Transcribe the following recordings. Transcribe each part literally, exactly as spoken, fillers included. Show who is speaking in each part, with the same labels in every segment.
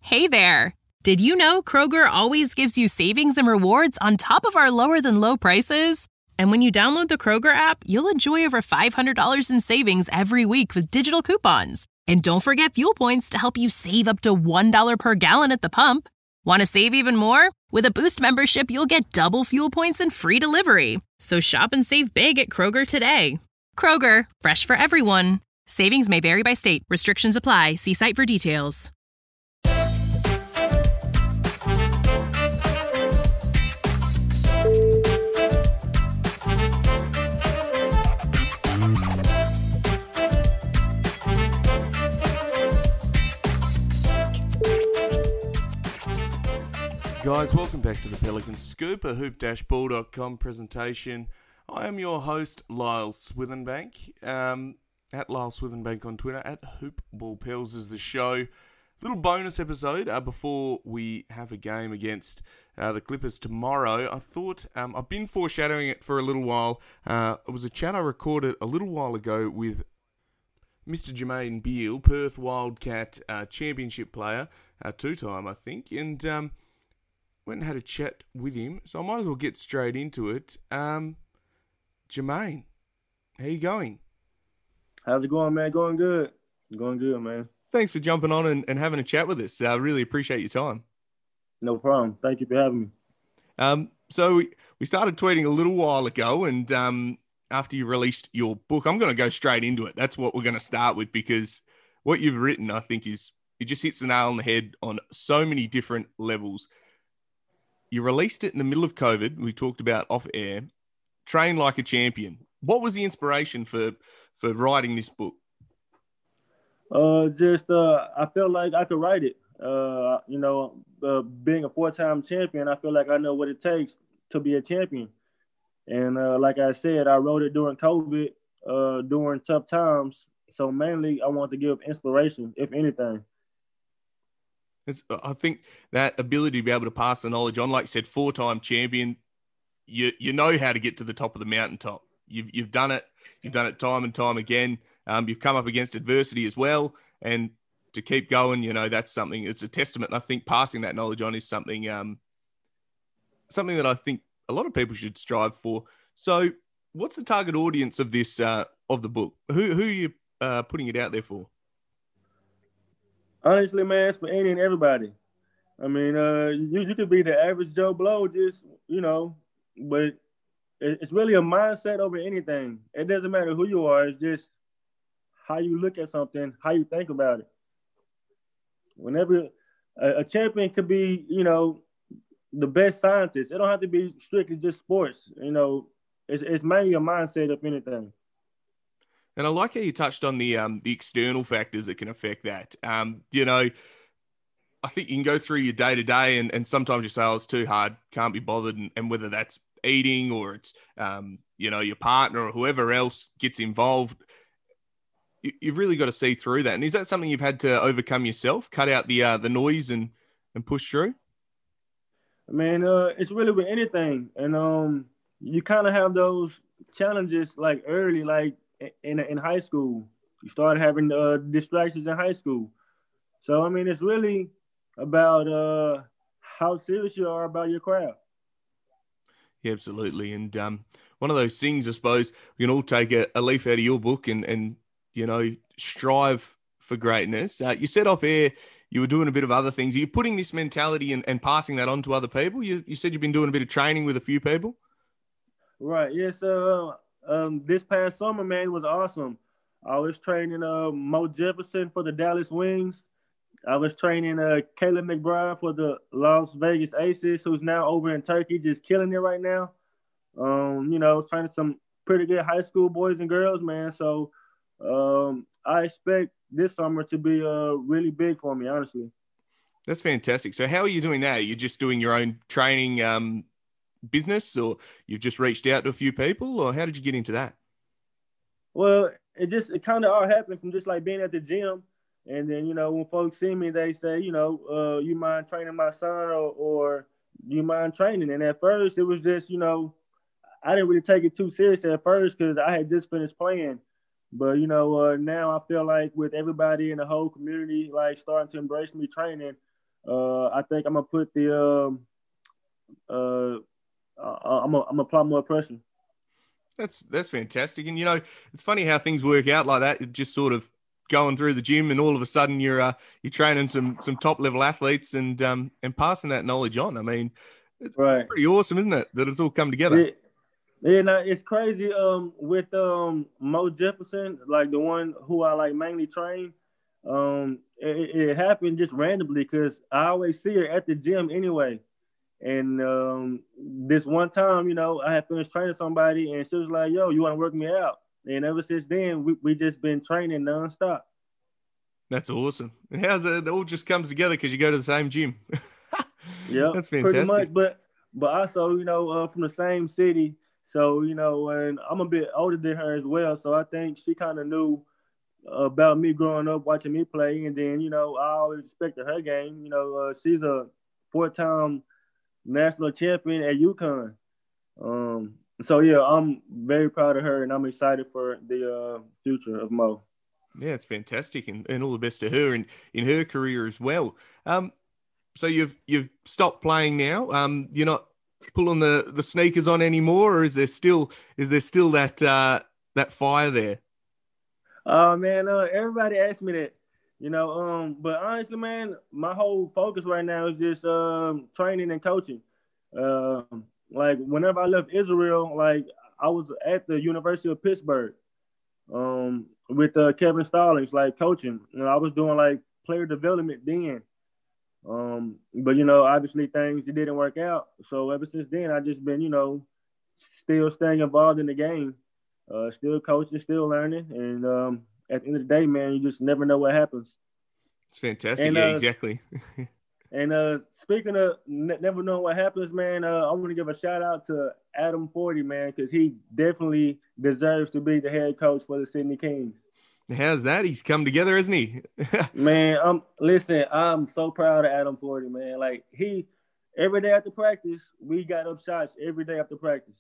Speaker 1: Hey there! Did you know Kroger always gives you savings and rewards on top of our lower-than-low prices? And when you download the Kroger app, you'll enjoy over five hundred dollars in savings every week with digital coupons. And don't forget fuel points to help you save up to one dollar per gallon at the pump. Want to save even more? With a Boost membership, you'll get double fuel points and free delivery. So shop and save big at Kroger today. Kroger, fresh for everyone. Savings may vary by state. Restrictions apply. See site for details.
Speaker 2: Guys, welcome back to the Pelican Scoop, a hoop dash ball dot com presentation. I am your host, Lyle Swithenbank, um, at Lyle Swithenbank on Twitter, at Hoopballpels is the show. Little bonus episode uh, before we have a game against uh, the Clippers tomorrow. I thought, um, I've been foreshadowing it for a little while. Uh, it was a chat I recorded a little while ago with Mister Jermaine Beal, Perth Wildcat uh, championship player, uh, two-time I think, and um, went and had a chat with him, so I might as well get straight into it. Um, Jermaine, how you going?
Speaker 3: How's it going, man? Going good. Going good, man.
Speaker 2: Thanks for jumping on and, and having a chat with us. I uh, really appreciate your time.
Speaker 3: No problem. Thank you for having me.
Speaker 2: Um, so we, we started tweeting a little while ago, and um, after you released your book, I'm going to go straight into it. That's what we're going to start with, because what you've written, I think, is it just hits the nail on the head on so many different levels. You released it in the middle of COVID. We talked about off air. Train like a champion. What was the inspiration for for writing this book?
Speaker 3: Uh, just uh, I felt like I could write it. Uh, you know, uh, being a four-time champion, I feel like I know what it takes to be a champion. And uh, like I said, I wrote it during COVID, uh, during tough times. So mainly, I want to give inspiration, if anything.
Speaker 2: It's, I think that ability to be able to pass the knowledge on, like you said, four-time champion, you you know how to get to the top of the mountaintop. You've you've done it. You've done it time and time again. Um, you've come up against adversity as well, and to keep going, you know, that's something. It's a testament. And I think passing that knowledge on is something um something that I think a lot of people should strive for. So, what's the target audience of this uh, of the book? Who who are you uh, putting it out there for?
Speaker 3: Honestly, man, it's for any and everybody. I mean, uh, you, you could be the average Joe Blow, just, you know, but it's really a mindset over anything. It doesn't matter who you are. It's just how you look at something, how you think about it. Whenever a, a champion could be, you know, the best scientist. It don't have to be strictly just sports. You know, it's, it's mainly a mindset of anything.
Speaker 2: And I like how you touched on the um, the external factors that can affect that. Um, you know, I think you can go through your day to day, and and sometimes you say, "Oh, it's too hard, can't be bothered," and, and whether that's eating or it's um, you know, your partner or whoever else gets involved, you, you've really got to see through that. And is that something you've had to overcome yourself? Cut out the uh, the noise and and push through?
Speaker 3: I mean, uh, it's really with anything, and um, you kind of have those challenges like early, like. In in high school, you start having uh, distractions in high school. So, I mean, it's really about uh, how serious you are about your craft.
Speaker 2: Yeah, absolutely. And um, one of those things, I suppose, we can all take a, a leaf out of your book and, and you know, strive for greatness. Uh, you said off air you were doing a bit of other things. Are you putting this mentality and, and passing that on to other people? You, you said you've been doing a bit of training with a few people?
Speaker 3: Right, yes, uh, Um, this past summer, man, it was awesome. I was training uh, Mo Jefferson for the Dallas Wings. I was training uh, Caleb McBride for the Las Vegas Aces, who's now over in Turkey, just killing it right now. Um, you know, training some pretty good high school boys and girls, man. So um, I expect this summer to be uh, really big for me, honestly.
Speaker 2: That's fantastic. So how are you doing now? You're just doing your own training um business, or you've just reached out to a few people, or how did you get into that?
Speaker 3: Well, it just it kind of all happened from just like being at the gym, and then you know when folks see me, they say, you know, uh, you mind training my son, or or you mind training? And at first, it was just, you know, I didn't really take it too serious at first because I had just finished playing. But you know, uh, now I feel like with everybody in the whole community like starting to embrace me training, Uh, I think I'm gonna put the um, uh, uh, I'm gonna I'm gonna apply more pressure.
Speaker 2: That's that's fantastic. And you know, it's funny how things work out like that. It just sort of going through the gym, and all of a sudden you're uh, you're training some some top level athletes and um and passing that knowledge on. I mean, it's
Speaker 3: Right.
Speaker 2: pretty awesome, isn't it? That it's all come together.
Speaker 3: Yeah, yeah. No, it's crazy. Um, with um Mo Jefferson, like the one who I like mainly train. Um, it, it happened just randomly because I always see her at the gym anyway. And um, this one time, you know, I had finished training somebody, and she was like, "Yo, you want to work me out?" And ever since then, we we just been training nonstop.
Speaker 2: That's awesome. And how's it? It all just comes together because you go to the same gym.
Speaker 3: Yep,
Speaker 2: That's
Speaker 3: pretty
Speaker 2: fantastic.
Speaker 3: much. But but also, you know, uh, from the same city. So you know, and I'm a bit older than her as well. So I think she kind of knew about me growing up, watching me play, and then you know, I always respected her game. You know, uh, she's a four-time national champion at UConn. Um, so yeah, I'm very proud of her, and I'm excited for the uh, future of Mo.
Speaker 2: Yeah, it's fantastic, and, and all the best to her and in her career as well. Um, so you've you've stopped playing now. Um, you're not pulling the, the sneakers on anymore, or is there still is there still that uh, that fire there?
Speaker 3: Oh man, uh, everybody asks me that, you know. Um, but honestly, man, my whole focus right now is just um training and coaching. Um, like whenever I left Israel, like I was at the University of Pittsburgh, um, with uh, Kevin Stallings, like coaching. You know, I was doing like player development then. Um, but you know, obviously things it didn't work out. So ever since then, I just been, you know, still staying involved in the game, uh, still coaching, still learning, and um, at the end of the day, man, you just never know what happens.
Speaker 2: It's fantastic.
Speaker 3: And
Speaker 2: Yeah,
Speaker 3: uh,
Speaker 2: exactly.
Speaker 3: and uh, speaking of ne- never knowing what happens, man, uh, I want to give a shout out to Adam Forty, man, because he definitely deserves to be the head coach for the Sydney Kings.
Speaker 2: How's that? He's come together, isn't he?
Speaker 3: Man, I'm listen. I'm so proud of Adam Forty, man. Like he, every day after practice, we got up shots every day after practice.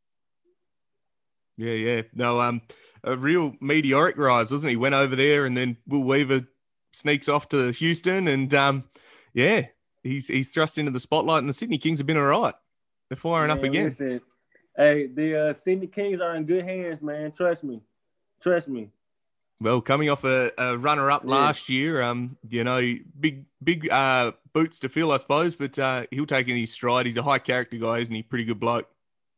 Speaker 2: Yeah, yeah. No, um, a real meteoric rise, wasn't he? Went over there, and then Will Weaver sneaks off to Houston, and um, yeah, he's he's thrust into the spotlight, and the Sydney Kings have been all right. They're firing up
Speaker 3: Man,
Speaker 2: again.
Speaker 3: listen, hey, the uh, Sydney Kings are in good hands, man. Trust me, trust me.
Speaker 2: Well, coming off a, a runner-up
Speaker 3: Yeah.
Speaker 2: last year, um, you know, big big uh boots to fill, I suppose, but uh, he'll take it in his stride. He's a high character guy, isn't he? Pretty good bloke.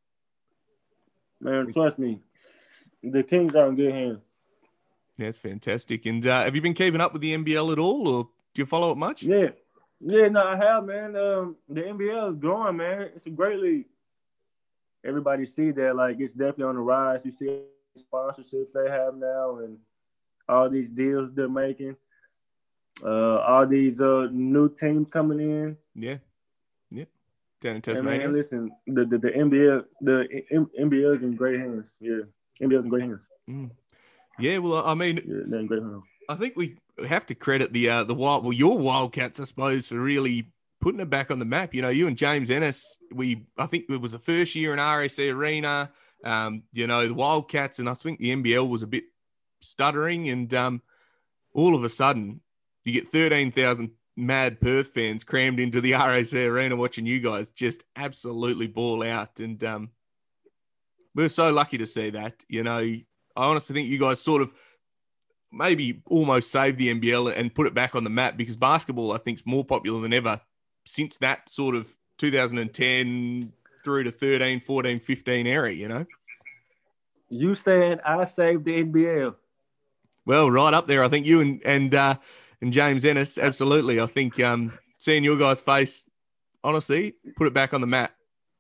Speaker 3: Man, trust me. The Kings are in good hands.
Speaker 2: Yeah, it's fantastic. And uh, have you been keeping up with the N B L at all, or do you follow it much?
Speaker 3: Yeah. Yeah, no, I have, man. Um, the N B L is growing, man. It's a great league. Everybody see that, like, it's definitely on the rise. You see sponsorships they have now and all these deals they're making. Uh, all these uh new teams coming in.
Speaker 2: Yeah, yeah. Down in
Speaker 3: And
Speaker 2: Tasmania.
Speaker 3: man, listen, the, the the N B L the N B L is in great hands. Yeah, N B L is in great hands.
Speaker 2: Mm. Yeah, well, I mean,
Speaker 3: Yeah, they're in great hands.
Speaker 2: I think we have to credit the uh, the wild, well, your Wildcats, I suppose, for really putting it back on the map. You know, you and James Ennis, we, I think it was the first year in R A C Arena. Um, you know, the Wildcats, and I think the N B L was a bit stuttering, and um, all of a sudden, you get thirteen thousand mad Perth fans crammed into the R A C Arena watching you guys just absolutely ball out, and um, we're so lucky to see that. You know, I honestly think you guys sort of maybe almost saved the N B L and put it back on the map, because basketball, I think, is more popular than ever since that sort of two thousand ten through to thirteen, fourteen, fifteen era, you know?
Speaker 3: You saying I saved the N B L?
Speaker 2: Well, right up there. I think you and and uh, and James Ennis, absolutely. I think um, seeing your guys' face, honestly, put it back on the map.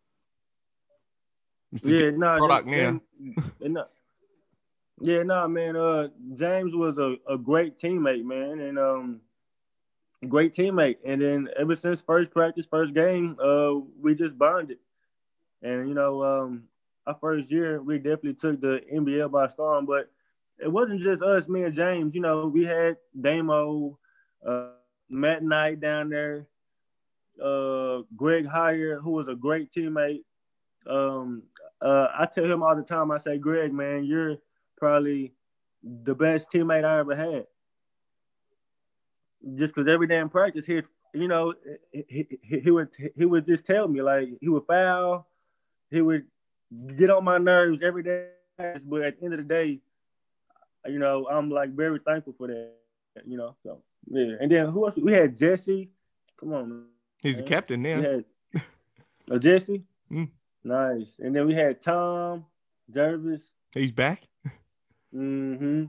Speaker 2: It's a
Speaker 3: Yeah,
Speaker 2: different
Speaker 3: no,
Speaker 2: product
Speaker 3: nah,
Speaker 2: now.
Speaker 3: no, yeah, no, nah, man. Uh, James was a, a great teammate, man, and um, great teammate. And then ever since first practice, first game, uh, we just bonded. And you know, um, our first year, we definitely took the N B L by storm. But it wasn't just us, me and James. You know, we had Damo, uh, Matt Knight down there, uh, Greg Heyer, who was a great teammate. Um, uh, I tell him all the time, I say, Greg, man, you're probably the best teammate I ever had. Just because every day in practice, he'd you know, he, he, he would he would just tell me, like, he would foul, he would get on my nerves every day. But at the end of the day, you know, I'm like very thankful for that. You know, so yeah. And then who else? We had Jesse. Come on, man.
Speaker 2: He's the captain now.
Speaker 3: We had uh, Jesse.
Speaker 2: Mm.
Speaker 3: Nice. And then we had Tom Jervis.
Speaker 2: He's back.
Speaker 3: Mm-hmm.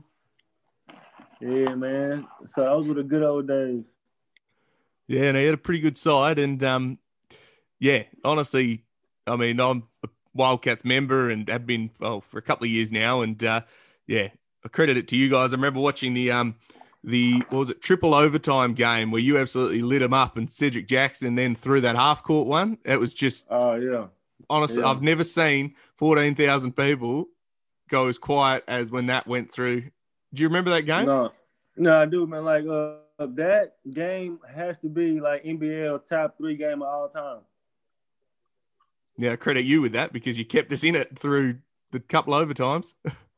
Speaker 3: Yeah, man. So those were the good old days.
Speaker 2: Yeah, and he had a pretty good side. And, um, yeah, honestly, I mean, I'm a Wildcats member and have been well, for a couple of years now. And, uh, yeah, I credit it to you guys. I remember watching the, um, the what was it, triple overtime game where you absolutely lit him up and Cedric Jackson then threw that half-court one. It was just,
Speaker 3: oh, uh, yeah.
Speaker 2: honestly, yeah. I've never seen fourteen thousand people go as quiet as when that went through. Do you remember that game?
Speaker 3: No, no, I do, man. Like, uh, that game has to be like N B L top three game of all time.
Speaker 2: Yeah, I credit you with that because you kept us in it through the couple overtimes.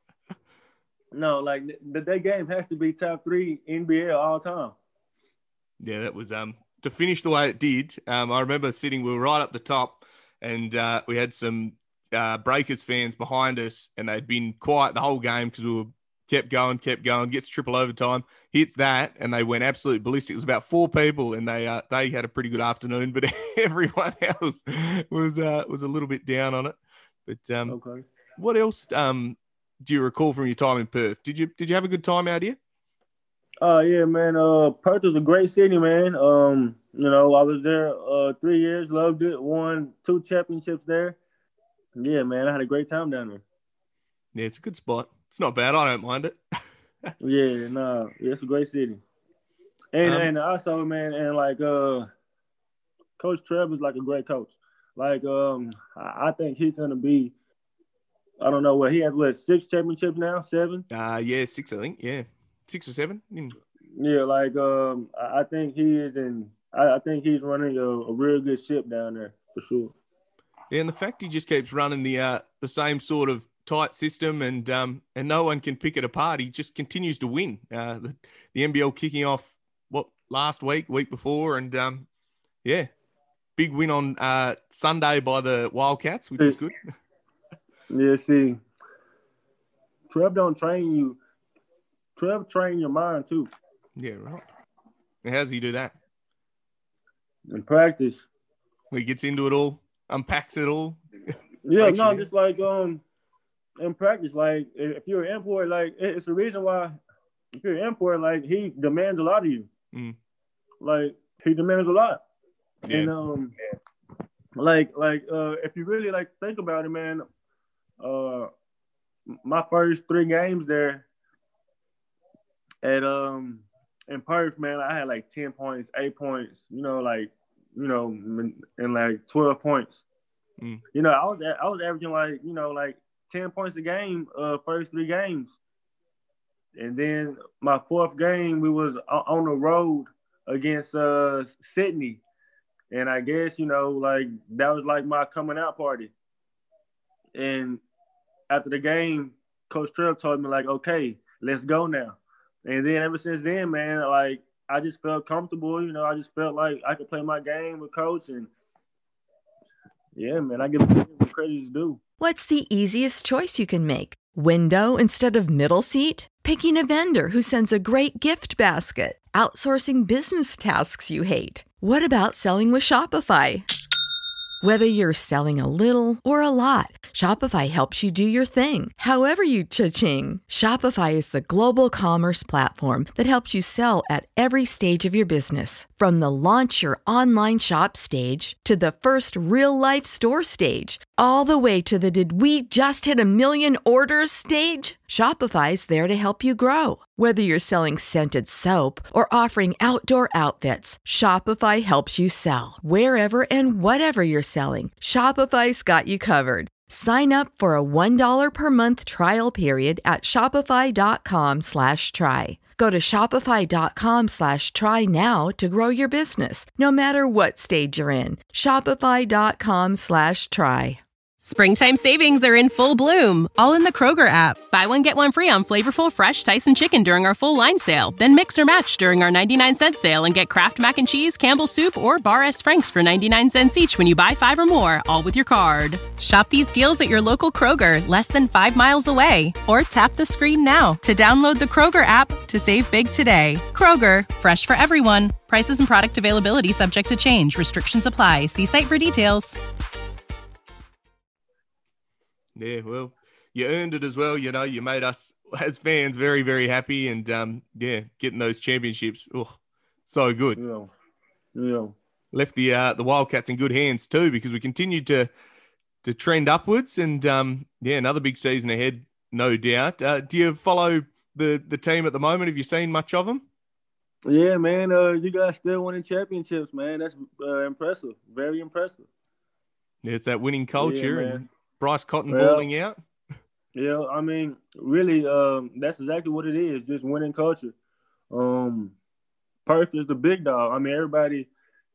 Speaker 3: No, like that, that game has to be top three N B L all time.
Speaker 2: Yeah, that was um to finish the way it did. Um, I remember sitting, we were right up the top, and uh, we had some uh, Breakers fans behind us, and they'd been quiet the whole game because we were kept going, kept going. Gets triple overtime, hits that, and they went absolutely ballistic. It was about four people, and they uh, they had a pretty good afternoon, but everyone else was uh, was a little bit down on it. But um,
Speaker 3: okay.
Speaker 2: What else um do you recall from your time in Perth? Did you did you have a good time out here?
Speaker 3: Oh uh, yeah, man. Uh, Perth was a great city, man. Um, you know, I was there uh three years, loved it, won two championships there. Yeah, man, I had a great time down there.
Speaker 2: Yeah, it's a good spot. It's not bad. I don't mind it.
Speaker 3: yeah, no, yeah, it's a great city. And um, and also, man, and like uh, Coach Trevor's like a great coach. Like um, I, I think he's gonna be. I don't know what he has. What six championships now? Seven?
Speaker 2: Uh yeah, six. I think. Yeah, six or seven. Mm.
Speaker 3: Yeah, like um, I think he is in. I, I think he's running a, a real good ship down there for sure.
Speaker 2: Yeah, and the fact he just keeps running the uh the same sort of tight system and um and no one can pick it apart. He just continues to win. Uh, the, the N B L kicking off what last week, week before, and um yeah, big win on uh Sunday by the Wildcats, which was good.
Speaker 3: Yeah, see, Trev don't train you. Trev train your mind too.
Speaker 2: Yeah, right. And how does he do that?
Speaker 3: In practice.
Speaker 2: He gets into it all, unpacks it all.
Speaker 3: Yeah, no, you. Just like um, in practice, like if you're an import, like it's the reason why if you're an import, like he demands a lot of you.
Speaker 2: Mm.
Speaker 3: Like he demands a lot.
Speaker 2: Yeah.
Speaker 3: And um, like like uh, if you really like think about it, man. Uh, my first three games there at um in Perth, man, I had like ten points, eight points, you know, like you know, and like twelve points.
Speaker 2: Mm.
Speaker 3: You know, I was I was averaging like you know like ten points a game, uh, first three games, and then my fourth game we was on the road against uh Sydney, and I guess you know like that was like my coming out party. And after the game, Coach Trev told me, like, okay, let's go now. And then ever since then, man, like, I just felt comfortable. You know, I just felt like I could play my game with Coach. And, yeah, man, I give him credit to do.
Speaker 4: What's the easiest choice you can make? Window instead of middle seat? Picking a vendor who sends a great gift basket? Outsourcing business tasks you hate? What about selling with Shopify? Whether you're selling a little or a lot, Shopify helps you do your thing, however you cha-ching. Shopify is the global commerce platform that helps you sell at every stage of your business. From the launch your online shop stage to the first real-life store stage, all the way to the did we just hit a million orders stage. Shopify's there to help you grow. Whether you're selling scented soap or offering outdoor outfits, Shopify helps you sell. Wherever and whatever you're selling, Shopify's got you covered. Sign up for a one dollar per month trial period at shopify.com slash try. Go to shopify.com slash try now to grow your business, no matter what stage you're in. Shopify.com slash try.
Speaker 1: Springtime savings are in full bloom, all in the Kroger app. Buy one, get one free on flavorful, fresh Tyson chicken during our full line sale. Then mix or match during our ninety-nine cent sale and get Kraft Mac and Cheese, Campbell's Soup, or Bar S. Frank's for ninety-nine cents each when you buy five or more, all with your card. Shop these deals at your local Kroger, less than five miles away. Or tap the screen now to download the Kroger app to save big today. Kroger, fresh for everyone. Prices and product availability subject to change. Restrictions apply. See site for details.
Speaker 2: Yeah, well, you earned it as well. You know, you made us as fans very, very happy. And, um, yeah, getting those championships, oh, so good.
Speaker 3: Yeah, yeah.
Speaker 2: Left the uh, the Wildcats in good hands too, because we continued to to trend upwards. And, um, yeah, another big season ahead, no doubt. Uh, do you follow the, the team at the moment? Have you seen much of them?
Speaker 3: Yeah, man. Uh, you guys still winning championships, man. That's uh, impressive. Very impressive.
Speaker 2: Yeah, it's that winning culture.
Speaker 3: Yeah,
Speaker 2: and Bryce Cotton
Speaker 3: well,
Speaker 2: balling out.
Speaker 3: Yeah, I mean, really, um, that's exactly what it is, just winning culture. Um, Perth is the big dog. I mean, everybody,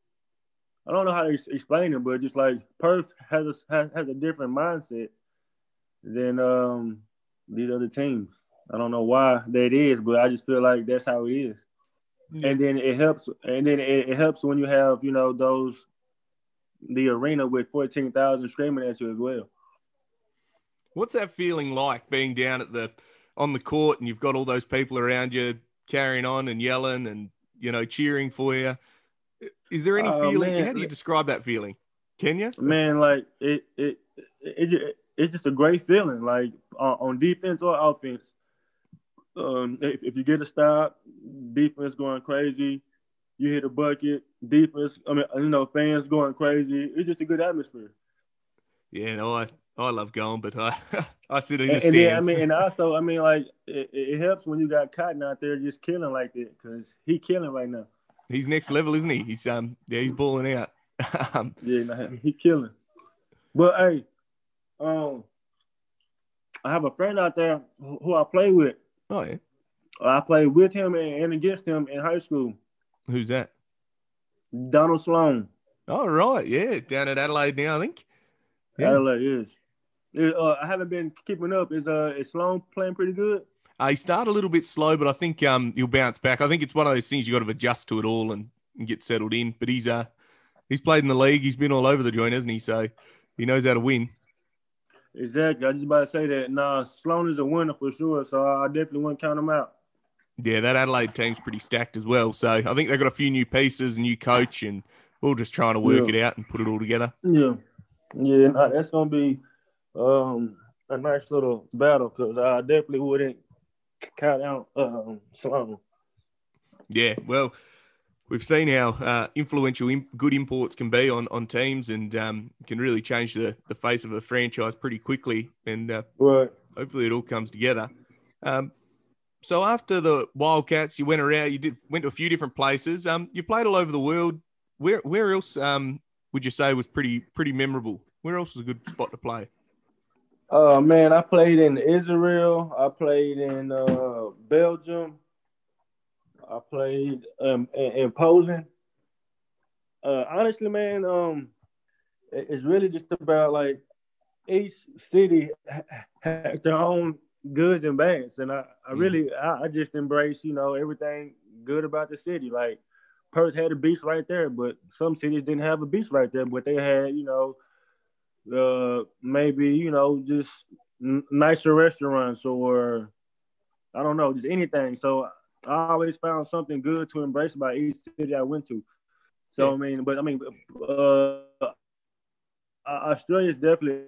Speaker 3: I don't know how to explain it, but just like Perth has a, has, has a different mindset than um, these other teams. I don't know why that is, but I just feel like that's how it is. Yeah. And then it helps, and then it, it helps when you have, you know, those, the arena with fourteen thousand screaming at you as well.
Speaker 2: What's that feeling like, being down at the on the court and you've got all those people around you carrying on and yelling and, you know, cheering for you? Is there any
Speaker 3: uh,
Speaker 2: feeling?
Speaker 3: Man,
Speaker 2: how do you describe that feeling? Can you?
Speaker 3: Man, like it, it, it, it it's just a great feeling. Like on, on defense or offense, um, if, if you get a stop, defense going crazy. You hit a bucket, defense. I mean, you know, fans going crazy. It's just a good atmosphere.
Speaker 2: Yeah, no, I. I love going, but I I sit in
Speaker 3: and,
Speaker 2: the stands.
Speaker 3: And then, I mean, and also, I mean, like it, it helps when you got Cotton out there just killing like that, because he killing right now.
Speaker 2: He's next level, isn't he? He's um yeah, he's balling out. um,
Speaker 3: yeah, nah, he killing. But hey, um, I have a friend out there who I play with.
Speaker 2: Oh yeah.
Speaker 3: I played with him and against him in high school.
Speaker 2: Who's that?
Speaker 3: Donald Sloan.
Speaker 2: Oh right, yeah, down at Adelaide now, I think. Yeah.
Speaker 3: Adelaide is. Uh, I haven't been keeping up. Is uh is Sloan playing pretty good?
Speaker 2: Uh, he started a little bit slow, but I think um he'll bounce back. I think it's one of those things you got to adjust to it all and, and get settled in. But he's uh he's played in the league. He's been all over the joint, hasn't he? So he knows how to win.
Speaker 3: Exactly. I was just about to say that. Nah, Sloan is a winner for sure. So I definitely wouldn't count him out.
Speaker 2: Yeah, that Adelaide team's pretty stacked as well. So I think they've got a few new pieces, new coach, and we're all just trying to work yeah. it out and put it all together.
Speaker 3: Yeah, yeah. Nah, that's gonna be. Um, a nice little battle, because I definitely wouldn't count out um, Sloan.
Speaker 2: Yeah, well, we've seen how uh, influential imp- good imports can be on, on teams, and um, can really change the, the face of a franchise pretty quickly, and uh,
Speaker 3: right.
Speaker 2: hopefully it all comes together. Um, so after the Wildcats, you went around, you did went to a few different places. Um, you played all over the world. Where where else um, would you say was pretty pretty memorable? Where else was a good spot to play?
Speaker 3: Oh, uh, man, I played in Israel. I played in uh, Belgium. I played um, in, in Poland. Uh, honestly, man, um, it, it's really just about, like, each city has their own goods and bads. And I, I really, I, I just embrace, you know, everything good about the city. Like, Perth had a beach right there, but some cities didn't have a beach right there, but they had, you know, Uh, maybe, you know, just n- nicer restaurants, or I don't know, just anything. So I always found something good to embrace about each city I went to. So, yeah. I mean, but I mean, uh, Australia's definitely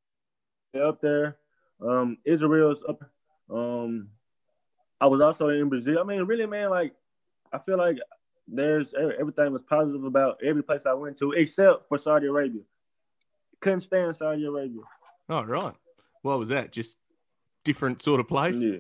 Speaker 3: up there. Um, Israel's up. Um, I was also in Brazil. I mean, really, man, like, I feel like there's everything was positive about every place I went to, except for Saudi Arabia. Couldn't stand Saudi Arabia.
Speaker 2: Oh, right. What was that? Just different sort of place?
Speaker 3: Yeah.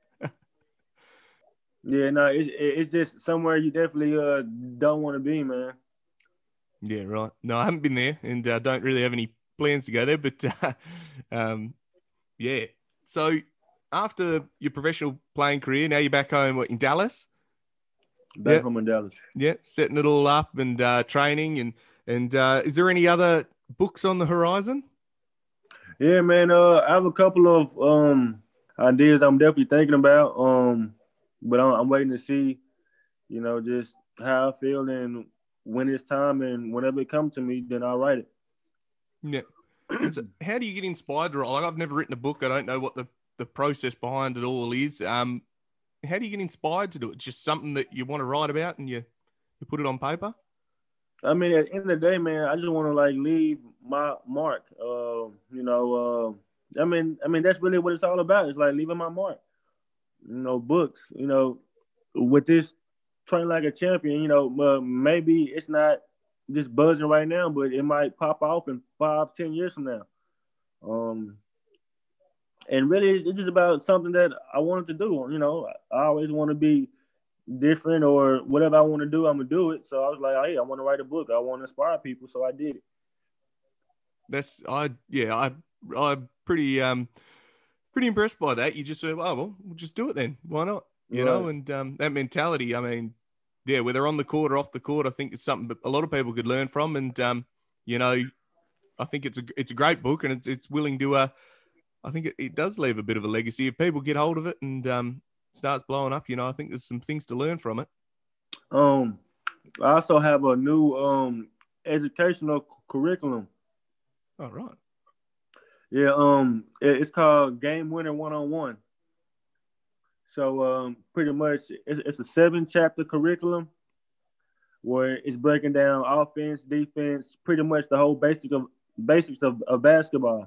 Speaker 3: yeah, no, it's, it's just somewhere you definitely uh, don't want to be, man.
Speaker 2: Yeah, right. No, I haven't been there, and uh, don't really have any plans to go there, but uh, um, yeah. So after your professional playing career, now you're back home what, in Dallas?
Speaker 3: Back
Speaker 2: yep.
Speaker 3: home in Dallas.
Speaker 2: Yeah, setting it all up and uh, training. And, and uh, is there any other books on the horizon?
Speaker 3: Yeah, man. Uh, I have a couple of um ideas I'm definitely thinking about. Um, but I'm, I'm waiting to see, you know, just how I feel and when it's time and whenever it comes to me, then I'll write it.
Speaker 2: Yeah. And so how do you get inspired to write? Like, I've never written a book. I don't know what the, the process behind it all is. Um, how do you get inspired to do it? Just something that you want to write about and you, you put it on paper?
Speaker 3: I mean, at the end of the day, man, I just want to like leave my mark. Uh, you know, uh, I mean, I mean that's really what it's all about. It's like leaving my mark. You know, books. You know, with this train like a champion. You know, uh, maybe it's not just buzzing right now, but it might pop off in five, ten years from now. Um, and really, it's just about something that I wanted to do. You know, I always want to be different or whatever I want to do, I'm gonna do it. So I was like, hey, I want to write a book. I want to inspire people, so I did it.
Speaker 2: That's I yeah I I'm pretty um pretty impressed by that. You just said, oh well, we'll just do it then. Why not? You
Speaker 3: Right.
Speaker 2: know, and um, that mentality. I mean, yeah, whether on the court or off the court, I think it's something a lot of people could learn from. And um, you know, I think it's a it's a great book, and it's it's willing to uh, I think it, it does leave a bit of a legacy if people get hold of it and um starts blowing up. You know, I think there's some things to learn from it.
Speaker 3: Um, I also have a new um educational curriculum.
Speaker 2: Oh right.
Speaker 3: Yeah, um, it, it's called Game Winner One on One. So um, pretty much it's, it's a seven chapter curriculum where it's breaking down offense, defense, pretty much the whole basic of basics of, of basketball.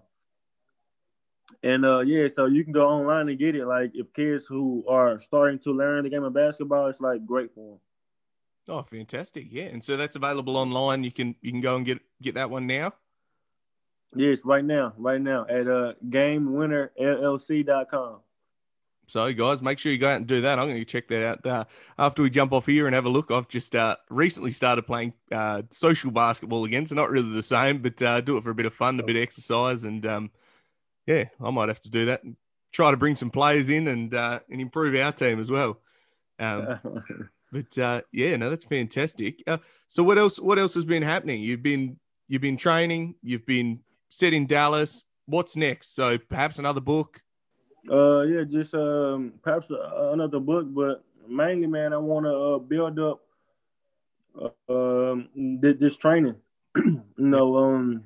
Speaker 3: And uh, yeah, so you can go online and get it. Like if kids who are starting to learn the game of basketball, it's like great for them.
Speaker 2: Oh, fantastic! Yeah, and so that's available online. You can you can go and get get that one now.
Speaker 3: Yes, right now, right now at uh, game winner L L C dot com.
Speaker 2: So, guys, make sure you go out and do that. I'm going to check that out uh, after we jump off here and have a look. I've just uh, recently started playing uh, social basketball again, so not really the same, but uh, do it for a bit of fun, a bit of exercise, and um, yeah, I might have to do that and try to bring some players in and uh, and improve our team as well. Um, but uh, yeah, no, that's fantastic. Uh, so, what else? What else has been happening? You've been you've been training. You've been set in Dallas. What's next? So, perhaps another book.
Speaker 3: Uh, yeah, just um, perhaps uh, another book, but mainly, man, I want to uh, build up uh, um, this, this training. you know, um,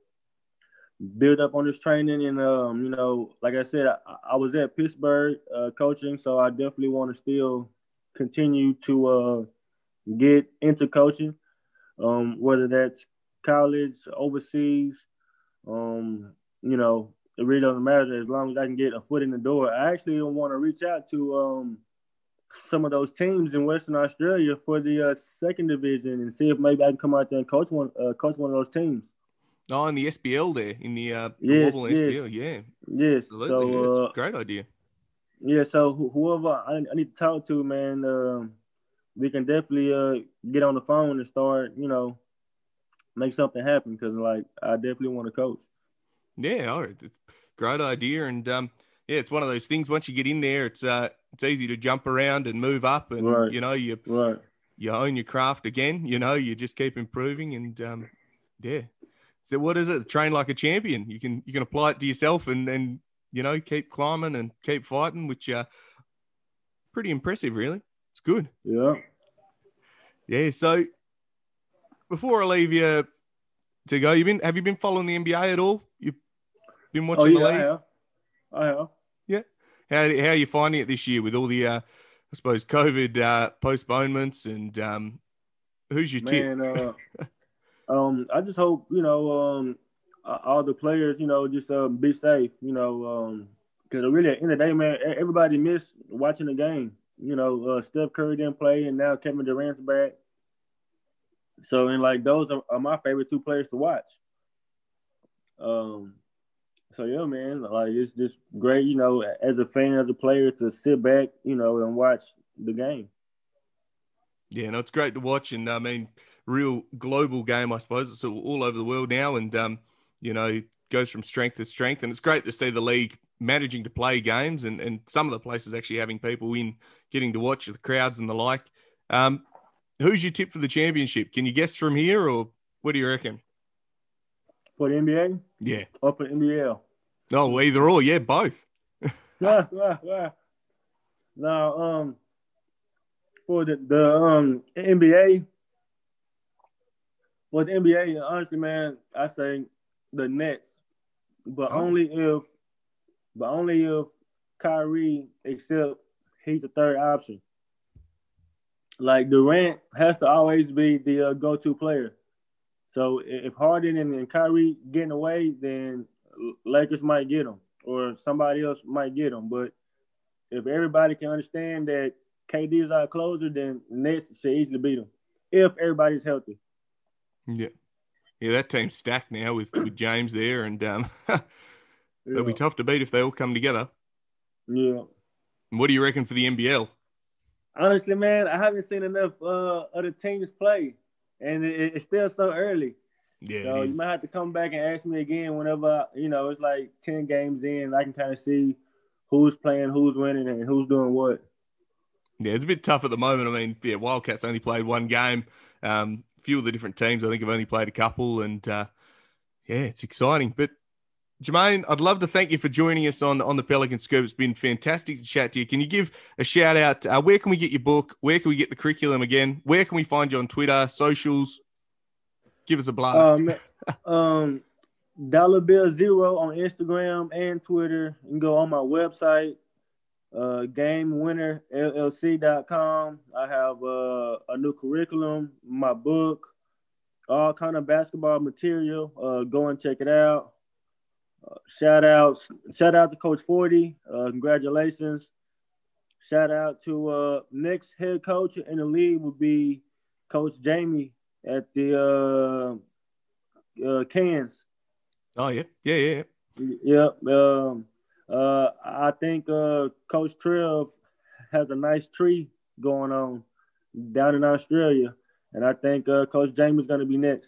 Speaker 3: build up on this training, and um, you know, like I said, I, I was at Pittsburgh uh, coaching, so I definitely want to still continue to uh, get into coaching, um, whether that's college, overseas, um, you know. It really doesn't matter as long as I can get a foot in the door. I actually want to reach out to um, some of those teams in Western Australia for the uh, second division and see if maybe I can come out there and coach one, uh, coach one of those teams.
Speaker 2: Oh, in the S B L there, in the, uh, the
Speaker 3: yes,
Speaker 2: Wobble
Speaker 3: yes.
Speaker 2: S B L, yeah.
Speaker 3: Yes.
Speaker 2: Absolutely,
Speaker 3: So,
Speaker 2: yeah,
Speaker 3: uh,
Speaker 2: it's a great idea.
Speaker 3: Yeah, so wh- whoever I, I need to talk to, man, uh, we can definitely uh, get on the phone and start, you know, make something happen because, like, I definitely want to coach.
Speaker 2: Yeah, all right. Great idea, and um, yeah, it's one of those things. Once you get in there, it's uh, it's easy to jump around and move up, and
Speaker 3: Right.
Speaker 2: you know, you
Speaker 3: Right.
Speaker 2: you own your craft again. You know, you just keep improving, and um, yeah. So what is it? Train like a champion. You can you can apply it to yourself, and and you know, keep climbing and keep fighting, which uh, pretty impressive, really. It's good.
Speaker 3: Yeah.
Speaker 2: Yeah. So before I leave you to go, you been have you been following the N B A at all? You've been watching
Speaker 3: Oh, yeah,
Speaker 2: the league?
Speaker 3: I have. I have.
Speaker 2: Yeah. How how are you finding it this year with all the, uh, I suppose, COVID uh, postponements and um, who's your
Speaker 3: Man,
Speaker 2: tip?
Speaker 3: uh, um, I just hope, you know, um, all the players, you know, just uh, be safe, you know, because um, really at the end of the day, man, everybody missed watching the game. You know, uh, Steph Curry didn't play, and now Kevin Durant's back. So, and like those are, are my favorite two players to watch. Um. So yeah, man, like it's just great, you know, as a fan, as a player, to sit back, you know, and watch the game.
Speaker 2: Yeah, no, it's great to watch, and I mean, real global game, I suppose. It's all over the world now, and um, you know, goes from strength to strength, and it's great to see the league managing to play games, and and some of the places actually having people in, getting to watch the crowds and the like. Um, who's your tip for the championship? Can you guess from here, or what do you reckon?
Speaker 3: For the N B A?
Speaker 2: Yeah.
Speaker 3: Or for the N B L?
Speaker 2: Oh, either or, yeah, both.
Speaker 3: Now, um, for the, the um N B A, for the N B A, honestly, man, I say the Nets, but
Speaker 2: Oh.
Speaker 3: only if, but only if Kyrie accept he's the third option. Like Durant has to always be the uh, go-to player. So if Harden and, and Kyrie getting away, then Lakers might get him, or somebody else might get him. But if everybody can understand that K D is our closer, then Nets should easily beat him if everybody's healthy.
Speaker 2: Yeah. Yeah, that team's stacked now with, with James there, and um, they'll
Speaker 3: Yeah.
Speaker 2: be tough to beat if they all come together.
Speaker 3: Yeah.
Speaker 2: And what do you reckon for the N B L?
Speaker 3: Honestly, man, I haven't seen enough uh, other teams play, and it, it's still so early.
Speaker 2: Yeah,
Speaker 3: So
Speaker 2: it
Speaker 3: you
Speaker 2: is.
Speaker 3: might have to come back and ask me again whenever, you know, it's like ten games in. I can kind of see who's playing, who's winning, and who's doing what.
Speaker 2: Yeah, it's a bit tough at the moment. I mean, yeah, Wildcats only played one game. Um, a few of the different teams, I think, have only played a couple, and uh, yeah, it's exciting. But Jermaine, I'd love to thank you for joining us on, on the Pelican Scoop. It's been fantastic to chat to you. Can you give a shout out? Uh, where can we get your book? Where can we get the curriculum again? Where can we find you on Twitter, socials? Give us a blast.
Speaker 3: Um, um, Dollar Bill Zero on Instagram and Twitter. You can go on my website, uh, game winner L L C dot com. I have uh, a new curriculum, my book, all kind of basketball material. Uh, go and check it out. Uh, shout out, shout out to Coach forty. Uh, congratulations. Shout out to uh, next head coach in the league would be Coach Jamie at the uh, uh, Cairns.
Speaker 2: Oh, yeah. Yeah, yeah.
Speaker 3: Yep. Um, uh, I think uh, Coach Trev has a nice tree going on down in Australia, and I think uh, Coach Jamie's going to be next.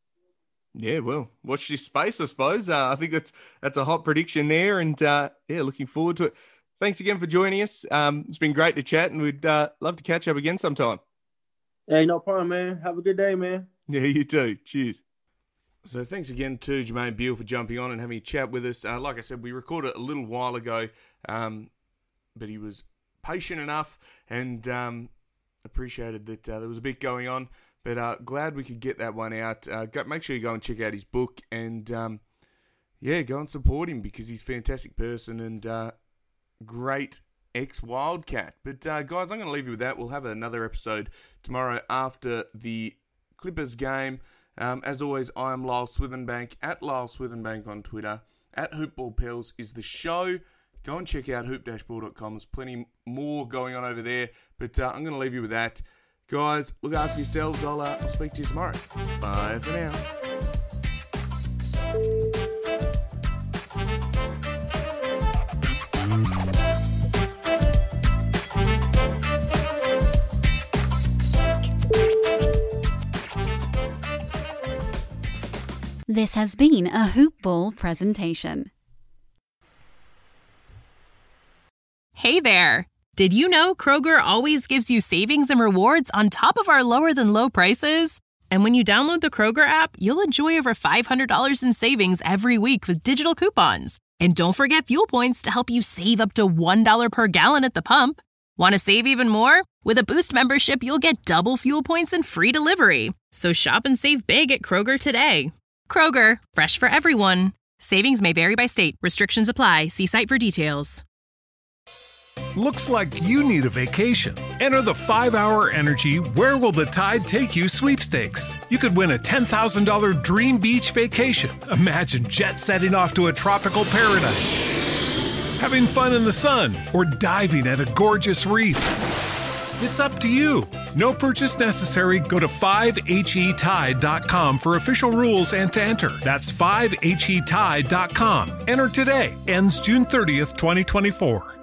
Speaker 2: Yeah, well, watch this space, I suppose. Uh, I think that's that's a hot prediction there, and uh, yeah, looking forward to it. Thanks again for joining us. Um, it's been great to chat, and we'd uh, love to catch up again sometime.
Speaker 3: Hey, no problem, man. Have a good day, man.
Speaker 2: Yeah, you too. Cheers. So thanks again to Jermaine Beal for jumping on and having a chat with us. Uh, like I said, we recorded a little while ago, um, but he was patient enough and um, appreciated that uh, there was a bit going on. But uh, glad we could get that one out. Uh, go, make sure you go and check out his book and, um, yeah, go and support him because he's a fantastic person and uh, great ex-Wildcat. But, uh, guys, I'm going to leave you with that. We'll have another episode tomorrow after the Clippers game. Um, as always, I am Lyle Swithenbank, at Lyle Swithenbank on Twitter. At Hoopball Pels is the show. Go and check out hoop dash ball dot com. There's plenty more going on over there. But uh, I'm going to leave you with that. Guys, look after yourselves. I'll, uh, I'll speak to you tomorrow. Bye for now.
Speaker 5: This has been a Hoop Ball presentation.
Speaker 1: Hey there! Did you know Kroger always gives you savings and rewards on top of our lower-than-low prices? And when you download the Kroger app, you'll enjoy over five hundred dollars in savings every week with digital coupons. And don't forget fuel points to help you save up to one dollar per gallon at the pump. Want to save even more? With a Boost membership, you'll get double fuel points and free delivery. So shop and save big at Kroger today. Kroger, fresh for everyone. Savings may vary by state. Restrictions apply. See site for details.
Speaker 6: Looks like you need a vacation. Enter the five hour Energy Where Will the Tide Take You sweepstakes. You could win a ten thousand dollars dream beach vacation. Imagine jet setting off to a tropical paradise, having fun in the sun, or diving at a gorgeous reef. It's up to you. No purchase necessary. Go to five H E tide dot com for official rules and to enter. That's five H E tide dot com. Enter today. Ends June thirtieth, twenty twenty-four.